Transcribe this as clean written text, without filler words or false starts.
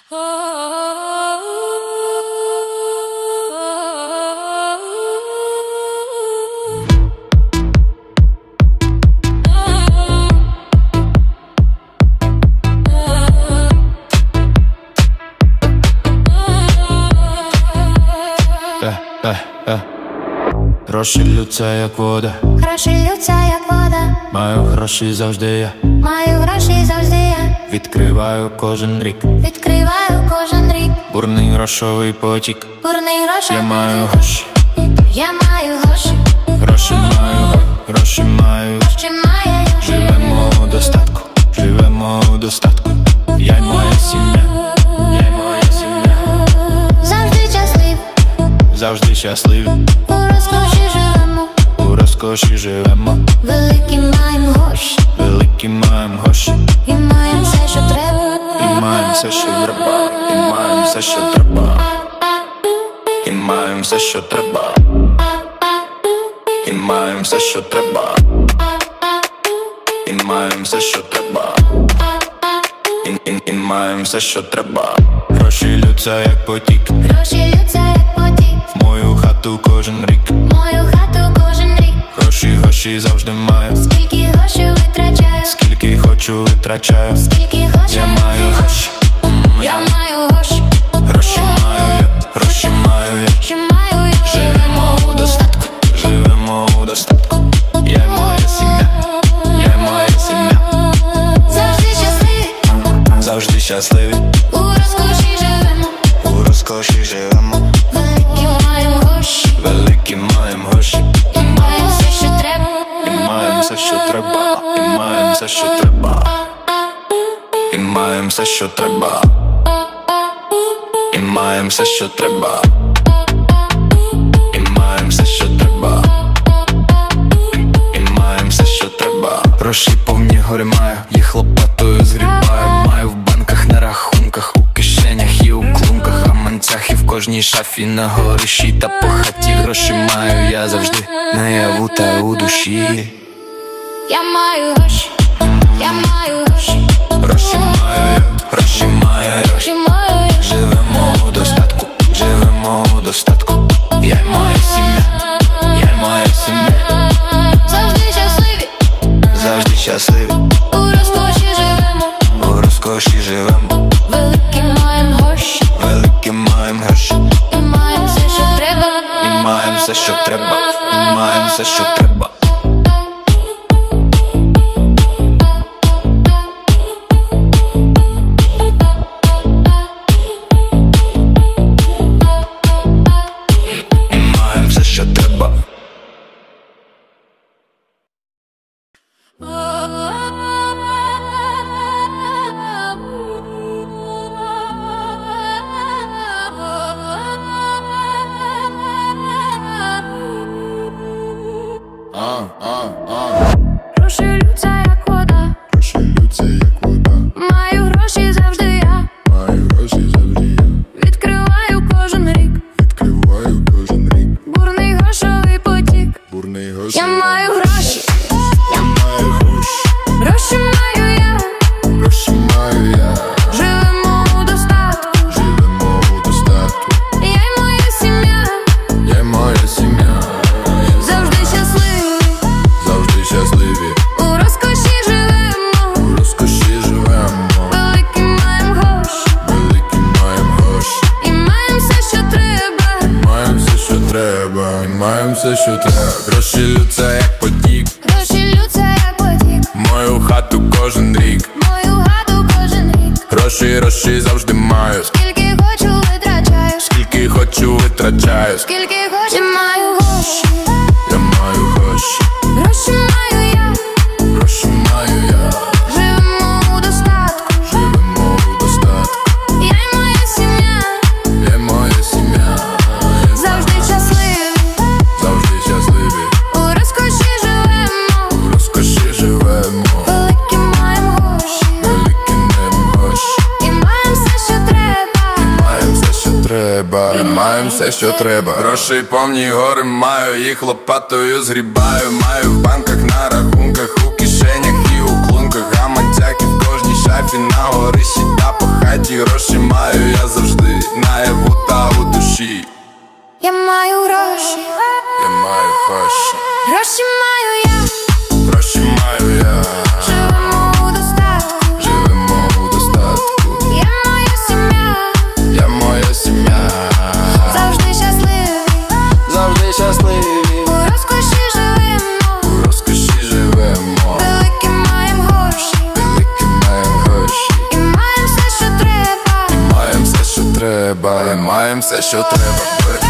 Гроші ллються, як вода. Гроші ллються, як вода. Маю гроші завжди я. Маю гроші завжди я. Відкриваю кожен рік. Відкриваю кожен рік. Бурний грошовий потік. Бурний грошовий. Я маю гроші. Я маю гроші. Гроші маю, гроші маю. Гроші маю. Живемо у достатку. Живемо у достатку. Я й моя сім'я. Я й моя сім'я. Завжди щасливі. Завжди щасливі. У розкоші живемо. У розкоші живемо. Великі маємо гроші. Великі маємо гроші. І маємо все, що треба. І маємо все, що треба. І маємо все, що треба. І маємо все, що треба. І маємо все, що треба. І маємо все, що треба. І маємо все, що треба. Гроші ллються, як потік. Гроші ллються, як потік. В мою хату кожен рік. Мою хату кожен рік. Гроші, гроші завжди маю. Скільки грошей витрачаю. Скільки хочу, витрачаю. Скільки грошей. Я маю гроші. Я маю гроші. Гроші маю я. Гроші маю я. Що маю я. Живемо у достатку. Живемо у достатку. Я й моя сім'я. Я й моя сім'я. Завжди щасливі. Завжди щасливі. У розкоші живемо. У розкоші живемо. Великі маємо гроші. Великі маємо гроші. І маємо все, що треба. І маємо все, що треба. І маємо все, що треба. І маємо все, що треба. І маємо все, що треба. І маємо все, що треба. І маємо все, що треба. Гроші повні гори маю, їх лопатою згрібаю. Маю в банках, на рахунках, у кишенях і у клунках, гаманцях і в кожній шафі, на горищі та по хаті. Гроші маю я завжди наяву та у душі. Я маю гроші. Я маю гроші. Гроші маю я, гроші маю я. Гроші маю я. Живемо у достатку, живемо у достатку. Я й моя сім'я, я й моя сім'я. Завжди щасливі. Завжди щасливі. У розкоші живемо. У розкоші живемо. Великі маємо гроші. Великі маємо гроші. І маємо все, що треба. І маємо все, що треба. І маємо все, що треба. І маємо все, що треба. Гроші ллються, як вода. Гроші ллються, як вода. Маю гроші завжди я. Маю гроші завжди я. Відкриваю кожен рік. Відкриваю кожен рік. Бурний грошовий потік. Бурний гроші. Я маю гроші. Я маю гроші. Гроші маю я. Гроші маю я. Живемо у достатку. Живемо у достатку. Я й моя сім'я. Я й моя сім'я. Завжди щасливі. Завжди щасливі. У розкоші живемо. У розкоші живемо. Великі маємо гроші. Великі маємо гроші. І маємо все, що треба. Маємо все, що треба. І маємо все, що треба. Гроші ллються, як потік. Гроші ллються, як потік. Мою хату кожен рік. Мою хату кожен рік. Гроші, гроші завжди маю. Скільки хочу витрачаю. Скільки хочу, витрачаю. Скільки хочу. Я маю гроші. Я маю гроші. Гроші маю я. Гроші маю я. Живемо у достатку. Живемо у достатку. Я й моя сім'я. Я й моя сім'я. Завжди щасливі. Завжди щасливі. У розкоші живемо. У розкоші живемо. Великі маємо гроші. Великі маємо гроші. І маємо все, що треба. Маємо все, що треба. І маємо все, що треба. Грошей повні гори маю, їх лопатою згрібаю. Маю в банках, на рахунках, у кишенях і у клунках, гаманцях і в кожній шафі, на горищі та по хаті. ті гроші маю я завжди, наяву та у душі. Я маю гроші, Я маю гроші, гроші маю я, гроші маю я. живемо у достатку, Живемо у достатку. я моя сім'я, Я моя сім'я. завжди щасливі, Завжди щасливі. у розкоші живемо, У розкоші живемо. великі маємо гроші, Великі маємо гроші. і маємо все, що треба. Маємо все, що треба. І маємо все, що треба.